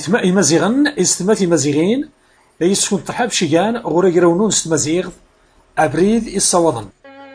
إثماء مزيغن استمات مزيغين لا يسكن ترحاب شيغان غورا يراونون ستمزيغ أبريد الصوضن.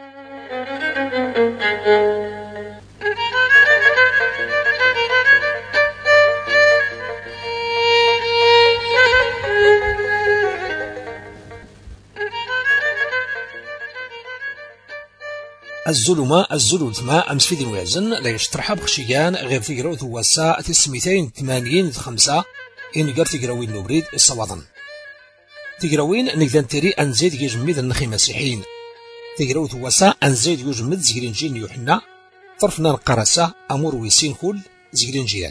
الزلمة أمس في ذي الوازن لا يشترحب خشيان غير تقراو ثواسا تسميتين 85 إن قر تقراوين نبريد الصوادن تقراوين نقدر تري أنزيد يجمد النخي مسيحين تقراو ثواسا أنزيد يجمد زقرين جين يوحنا طرفنا القرسة أمور ويسين كل زقرين جيال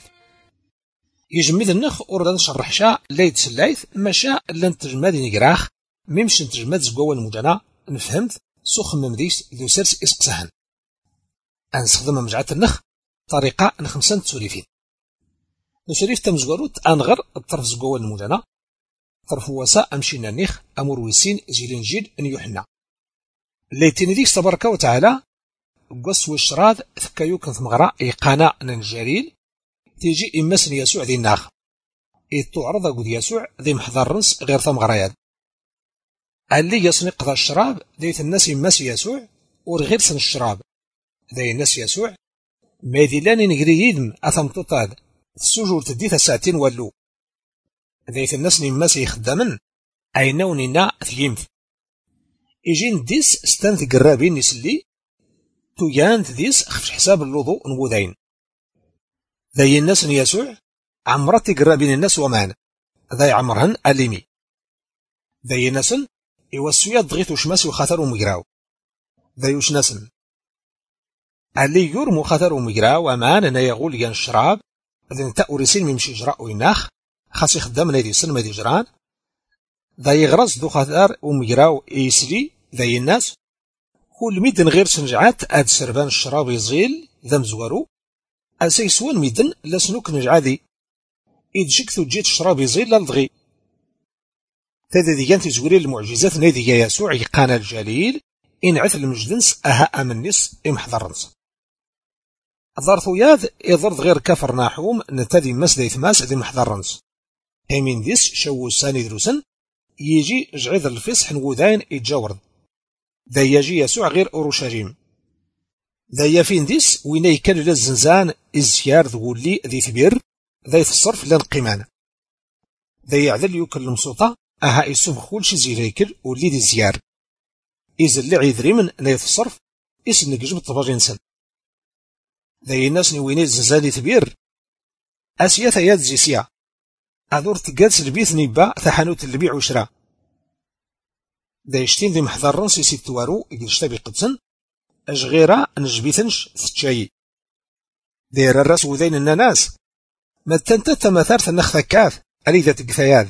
يجمد النخ أوردا نشرح شا ليت سلايث مشا لن تجمد نقراخ ميمش تجمد زقوا المجانا نفهمت سوخ ممديس ذو سرس إسقسهن أنستخدم مجعة النخ طريقة نخمسان تسوليفين نسوليف تمزوروت أنغر الطرف زقوان المجانا طرف وساء أمشينا النخ أمور ويسين زيلين جيل أن يحنا ليتين ذيك تبارك وتعالى قص والشراد ثكايو كنت مغراء إيقانا ننجاريل تيجي إمسن يسوع ذي الناخ تعرض قد يسوع ذي محضر رنس غير ثم غرايات اللي يسنق ذا الشراب ديت الناس يمس يسوع ورغير سن الشراب ذي الناس يسوع ميديلاني نقرييدم أثم تطاد السجور تديت ساعتين ولو ذيت الناس يمس يخدمن أينونينا ثيمث إجين ديس استنث قرابين نسلي تويان ديس خفش حساب الوضوء نبوذين ذي الناس يسوع عمرتي قرابين الناس ومان ذي عمرهن أليمي ذي الناس إوسويا ضغيت وشماس وخاثر ومقراو ذا يوش نسن اللي يرمو خاثر ومقراو أمان أنا يقول ين الشراب ذن تأوريسين ممشي جراء ويناخ خاص يخدم نادي سن مادي جران ذا يغرز ذو خاثر ومقراو يسري ذا الناس كل ميدن غير سنجعات أد سربان الشراب يزغيل ذا مزورو أسيسوان ميدن لسنوك نجعادي إدجكثو جيت الشراب يزغيل للضغي تذا ديان تزوري المعجزات نادي يسوع يقانا الجليل إن عثل المجدنس أها أمنس إمحضرنس ضرثو ياذ إضرد غير كفر ناحوم نتذي مس ديث ماس ذي محضرنس همين ديس شو الساني دروسن يجي جعيد الفصح نوذين يتجاورد ذا يجي يسوع غير أورشليم ذا يفين ديس وين يكل للزنزان إزيار ذولي ذي ثبير ذي الصرف لنقيمان ذا يعذل يكلم صوتا أها إسم خولش زيريكل ولي دي زيار إذا اللي عيذري من نايث الصرف إسم نجيب الطباج إنسان ذي الناس نويني الزنزاني ثبير أسيا ثياد زيسيا أذور تقادس البيث نيبا ثحانوت البيع وشرا ذي يشتين ذي محضر رنسي ستوارو يقلشتابي قدسن أجغيرا نجبيثنش ثتشاي ذي الراس وذين الناس ما تنتت مثار ثنخ ثكاث أليذا تقثياذ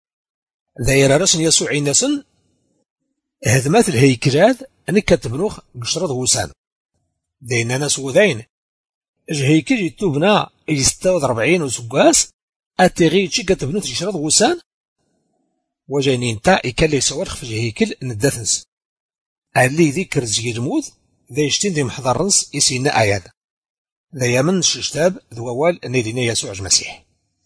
ذي راسن يسوع ناسن هذمات الهيكلات أنك كتبنوخ قشرة غوسان ذي ناس وذين الهيكل يتوبنا يستوى 40 وسقاس أتغيتشي كتبنو تشرة غوسان وجانين تا يكلي يسوار في الهيكل ندثنس اللي ذكر زي الموت ذي يشتين ذي محضر رنس يسينا آيات ذي يمن ششتاب ذوال نيدينا يسوع المسيح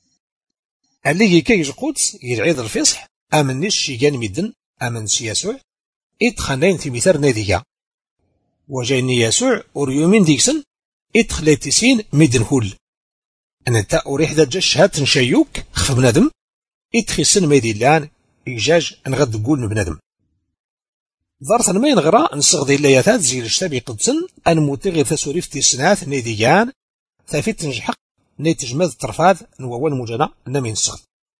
اللي يكيج قدس يرعيد الفصح أمنيش شيغان ميدن أمن يسوع إدخلين في مثار نادية وجاني يسوع أوريومين ديكسن إدخلتسين ميدن هول أنا تا أريح ذا جشهات نشيوك خف بنادم إدخلسن ميديلان إيجاج نغد قول بنادم ظرثا ما ينغرا نصغذي اللياثات زي الاشتابي قدسن أن موتغي تسوريف تسناث ناديان ثافيت نجحق نيتجمد الطرفاذ نووال مجانا نمين الصغد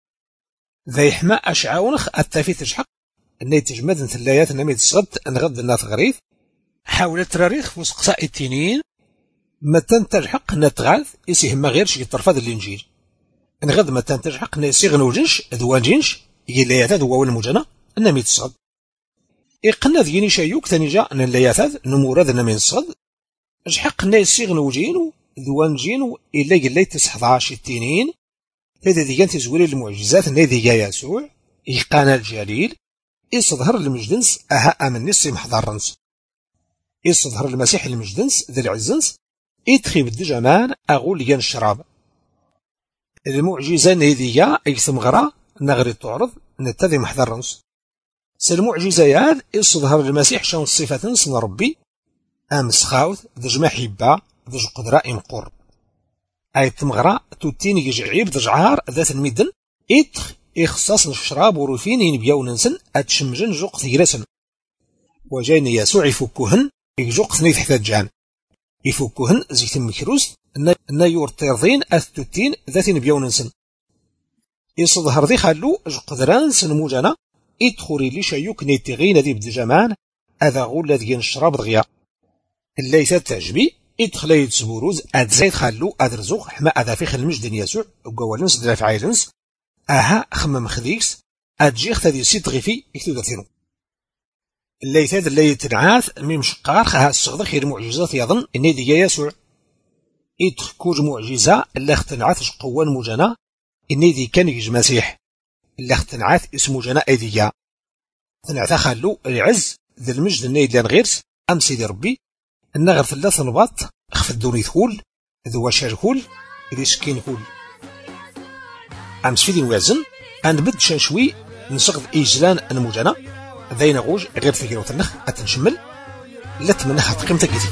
ذا يحمى أشعاونخ التافي تجحق نيتجمد نثلايات نمين الصغد نغد الناث غريث حاولت تراريخ وسقساء التنين متن تجحق نتغاث يسيهما غير شي الطرفاذ الانجيل نغد متن تجحق نيسيغ نوجنش ذوان جنش يلاياثاذ ووال مجانا نمين الصغد إقنا ذيني شايوك ثاني نلاياثاذ نموراد نمين الصغد جحق نيسيغ نوجينو ذوان جينو إلا يلي 19 التنين هذا ذيان تزوري المعجزات نادي يسوع إيقانا الجليل إصظهر المجدنس أها أمن نصي محضرنس إصظهر المسيح المجدنس ذي العزنس إدخي بالدجمان أغول ين الشراب المعجزة نيدية ثمغرة نغري تعرض نتذي محضر نص المعجزة ياد يصدهر المسيح شان صفة نصن ربي أمس خاوث دج محبة دج قدرة إمقر أي ثمغرة توتين يجعيب دج عار ذات المدن إتخ إخصاص الشراب وروفين ينبياو ننسن أتشمجن جوق ثيرسن وجاين يسوع يفكوهن يجوق ثني تحت الجان يفكوهن زيت المكروس أن يورتيرضين أثتوتين ذات نبياو ننسن يصدهر ذي خلو قدران سنموجانا إدخوري لي شايوك نيتغين ذي بدجامان أذا غول ذي نشرب دغيا اللي تعجبي إدخلي يتسبوروز أدزايد خلو أدرزوق حما أذا في خلمج يسوع وقوالنس دراف عايلنس أها خمم خذيكس أدجيخ ذي سيد غيفي إكتو داثينو اللي ثاد اللي تنعاث ممشقار خها الصغدق خير معجزات يظن إني دي يسوع إدخ كوج معجزة اللي اختنعاث قوان موجانا إني دي كان يج مسيح اللي اختنعاث اسمو جنا أيديا تنعث خلو العز ذي المجد النيد لان غيرس أم سيدي ربي النغر ثلاث نباط اخف الدوني ثول ذو وشار كول إذي سكين كول أمس في دين وازن أن بد شنشوي نسقض إيجلان الموجانا ذين غوج غير ثقيل وتنخ أتنشمل لتمنخ تقيم تقيتي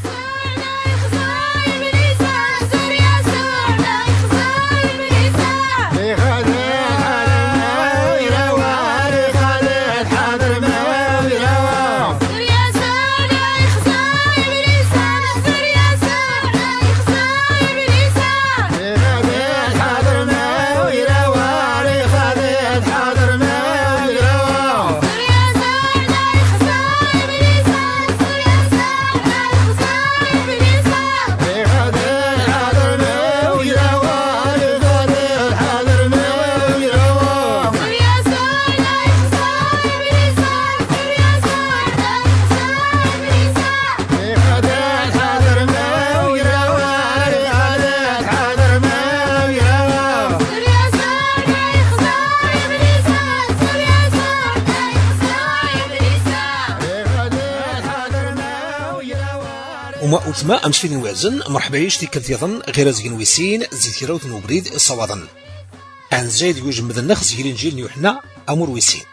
وما أتما أمس في وازن مرحبا يشتي كثيرا غير زين ويسين زيتيروت نوبريد الصوادن عن زايد يوجم ذنخ زيرين جيل يوحنا أمور ويسين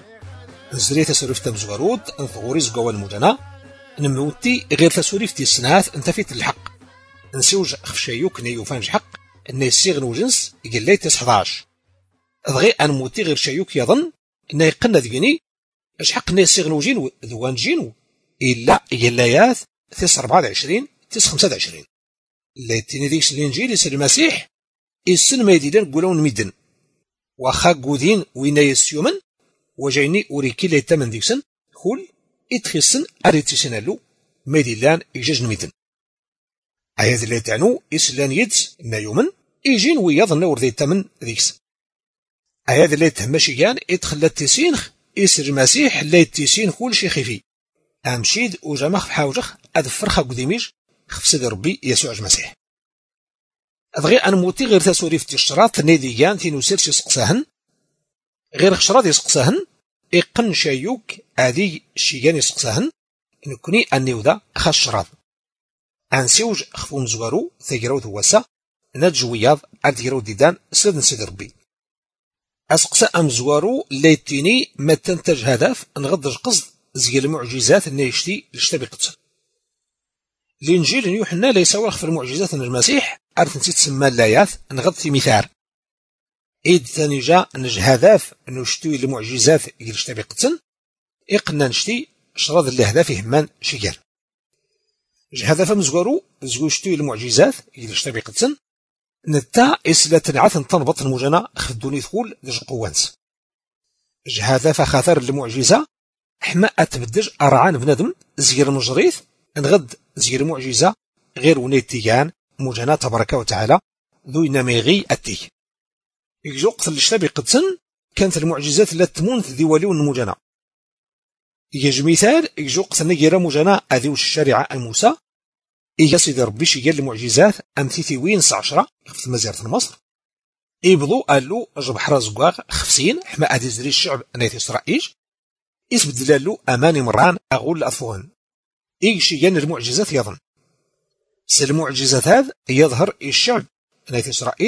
زريت سوريف تمزغروت انثغوري زقوان المدنا نموتي غير تسوريف تيسناث انت فيت الحق نسيوج خفشايوك نيوفانج حق نيسيغ نوجنس يقليت 11 ضغي أن موتي غير شايوك يظن إن يقنا ذيني اش حق نيسيغ نوجين ذوان جينو إلا يلاياث 24 25 اللي تيني ديكس الانجيل يسر المسيح السن ما يديدان قولون ميدن واخا قودين وين يسيومن وجايني اوريكي لي تمن ديكسن خول اتخسن اريتيسنالو ما يديلان يجاج ميدن اياد اللي تعنو اسلان يدس نايومن يجين ويظن نور ذي تمن ديكس اياد اللي تهمشيان اتخلت تيسينخ يسر المسيح اللي تيسين كل شي خفي أمشيد وجمخ حاوجخ أدفرخ قديميش خفسد ربي يسوع المسيح أبغي أن موتي غير تسوريف تشتراط نيديان تنوسيرش يسقساهن غير خشرات يسقساهن إقن شايوك أدي شيان يسقساهن نكوني أنيوذا خشرات أنسيوج خفون زوارو ثيقرو ثواسا نجوياض أديرو ديدان سيدن سيد ربي أسقسا أم زوارو ليتيني ما تنتج هدف نغضج قصد زي المعجزات النيشتي لشتبي قتل الإنجيل يوحنا ليس وخف المعجزات المسيح عرف نسيت تسمى اللايات نغض في مثال إيد ثاني جاء نجهداف نشتوي المعجزات لشتبي قتل إقنا نشتي شراد الهدف همان شجر جهداف مزغرو زوجتوي المعجزات لشتبي قتل نتا إسلا تنعث تنبط المجنى خدوني ثقول دج قوانس جهداف خاطر المعجزة حما أتبدج أرعان بندم زير مجريث نغد زير معجزة غير ونيتيان مجانا تبارك وتعالى ذو نميغي أتي يجو قتل الشتابي قدسن كانت المعجزات لا تمون ذي وليون مجانا يجي مثال يجو قتل نجيرا مجانا أذيو الشريعة الموسى إيجا سيدي ربي شيا المعجزات أمثيثي وين 19 خفت مزيرة مصر يبضو قالو جب حراز قواغ 50 حما أدي زري الشعب نيت إسرائيل يسبدلالو أماني مران أغول أطفوهن إيشيان المعجزات يظن المعجزات هذا يظهر الشعب نيت إسرائيل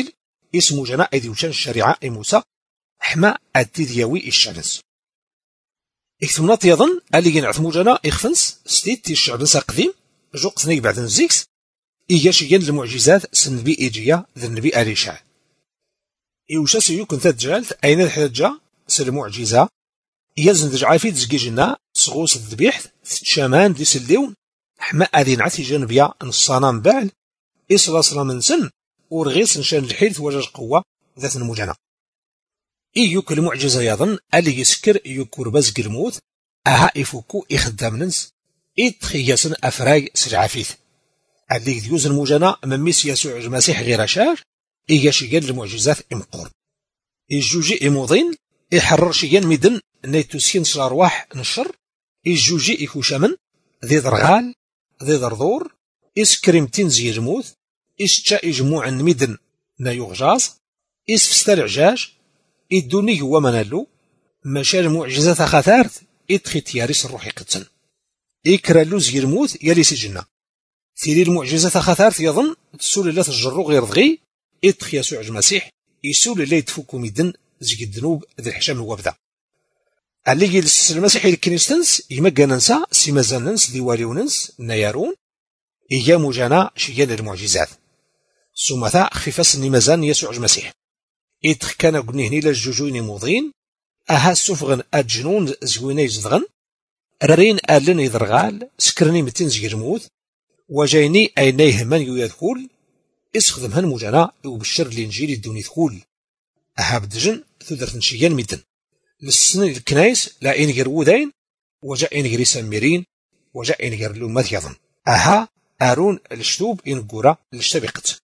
اسمو جنا ايدي وشان الشريعة اي موسى حما ادي دياوي الشعنس اكتمناط يظن اللي ينعثمو جنا اخفنس ستيت تي الشعنس قديم جو قصنيك بعد نزيكس إيجاش ين المعجزات سنبي إيجيا ذا النبي أليشع إيوشا سيكون ثاد جالت أين الحجة سلمعجزة يزن دجعا في تزكيجنا تسغوس الذبيح تشامان دي سليون حما أذين عثي جنبيا نصانا بعل إسلا صلا من سن ورغيس نشان الحيل وجاج قوة ذات المجنة إيوك المعجزة يظن اللي يسكر يكور بزق الموت أها إفوكو إخدام ننس إتخياسن أفراي سجعافيث اللي يديوز المجنة مميس يسوع المسيح غير شار إيجاشيان المعجزات إمقور إيجوجي إموضين إحرر شيان ميدن نيتوسين صارواح نشر إيجوجي إكوشامن ذي ضرغال ذي ضرضور إسكريمتين زي الموت إستا إجموع ميدن نايوغجاز إسفستر عجاج إدوني هو منالو مشا المعجزات خثارت إتخيتياريس الروحي قدسن إكرالو زي الموت يلي سجنة ثيري المعجزة خثارت يظن تسول الله تجرو غير ضغي إتخ يسوع المسيح يسول الله يتفوكو ميدن زي الذنوب ذي الحشام الوابدة اللي يلسس المسيح الكنيستنس يمكا ننسى سيمازان ننس ديواليو ننس نيارون إيا مجانا شيان المعجزات سومثا خفاس نمازان يسوع المسيح إتخ كان قنيه نيلا الجوجوين موضين أها سفغن أجنون زويني زدغن رارين آلن يضرغال سكرني متين زي الموت وجايني أينيه من يدخل اسخدمهن مجانا وبشر الإنجيل الدوني دخول أهابدجن ثدرت نشيان ميدن للسن الكنايس لا إنجر وذين وجاء إنجر سميرين وجاء إنجر لومات يظن أها آرون الشتوب إنقورا الاشتبقت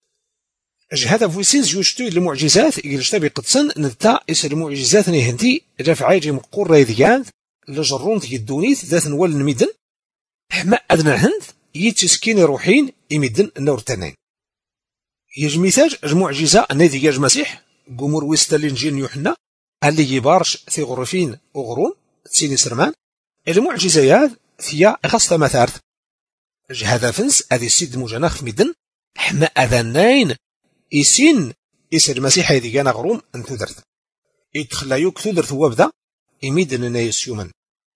هذا فويسينز يشتو المعجزات الاشتبقت سن نتا إس المعجزات نهندي رفعاجي مقور ريذيان لجرون الدونيث ذات نول ميدن حما أدنى الهند يتسكين روحين يمدن النور تنين يجميثاج المعجزة النادي ياج مسيح قمور ويستالينجين يوحنا اللي يبارش في غرفين وغرون تسيني سرمان المعجزيات فيها غصة مثارث هذا فنس هذه السيد مجناخ في مدن حما أذنين يسين يسير المسيح هذه كان غروم أن تدرت يتخلى يوك تدرت هو بدا يميدن نايس يومن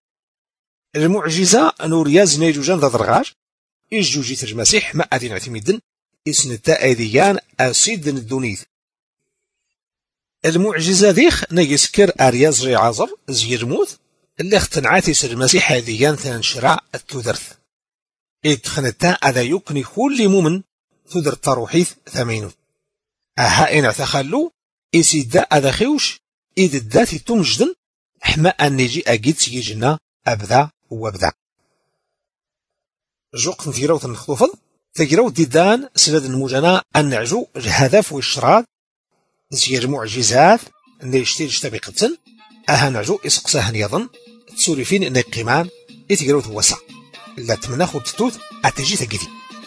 المعجزة نورياز نيجوجان ذا ضرغاج إجوجيت المسيح ما أدين عتميدن إسنتا أيديان أسيدن الدونيث المعجزة ذيخ نيسكر أرياز ري عازر زير موت اللي اختنعاتي سر المسيح أيديان تنشرع التدرث إتخنتا أذا يكني كل مؤمن تدر تروحيث ثمينو أها إنا تخلو إسيدا أذا خيوش إذ الداتي تمجدن حما أن نجي أجد سيجنا أبدا وابدا جوق نثيروت نخطوفض تجرو ديدان سلاد المجانا أن نعجو الهدف والشراد زير معجزات نيشتي اشتبقتن أها نعجو إسقساهن يظن تسولفين إن القيمان إتجرو توسع لا تمناخو تتوت أتجي تجدي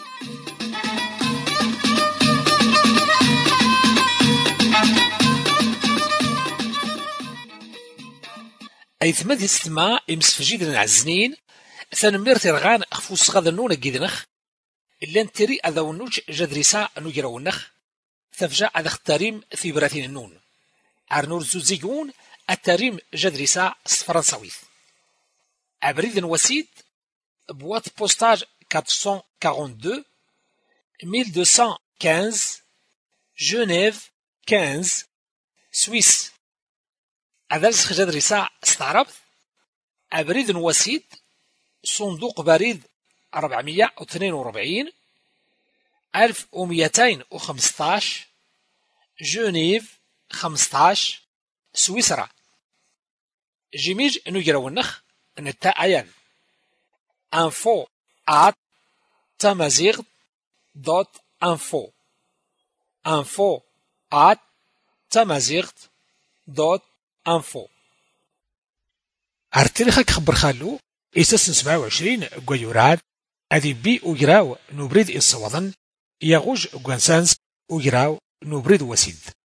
أي ثمد استماع إمسفجيد العزنين ثنمير ترغان أخفوس غاذا نونا جيدنخ إلا نتري أذا ونوج جدريسا نجرا ونخ ثفجا أذا اختاريم في براثين النون عرنور زوزيقون التاريم جدريسا فرنساويث عبريد وسيد بوات بوستاج 442 1215 جنيف 15 سويس أذلس جدريسا استعربت عبريد وسيد صندوق بريد 442 1215 جنيف 15 سويسرا جيميج نجرا ونخ نتا أيان info@tamazight.info info@tamazight.info عرتلخك خبر خالو إساس 27 قيوراد أذي بي أجراو نبريد الصوضن يغوج قنسانس أجراو نبريد وسيد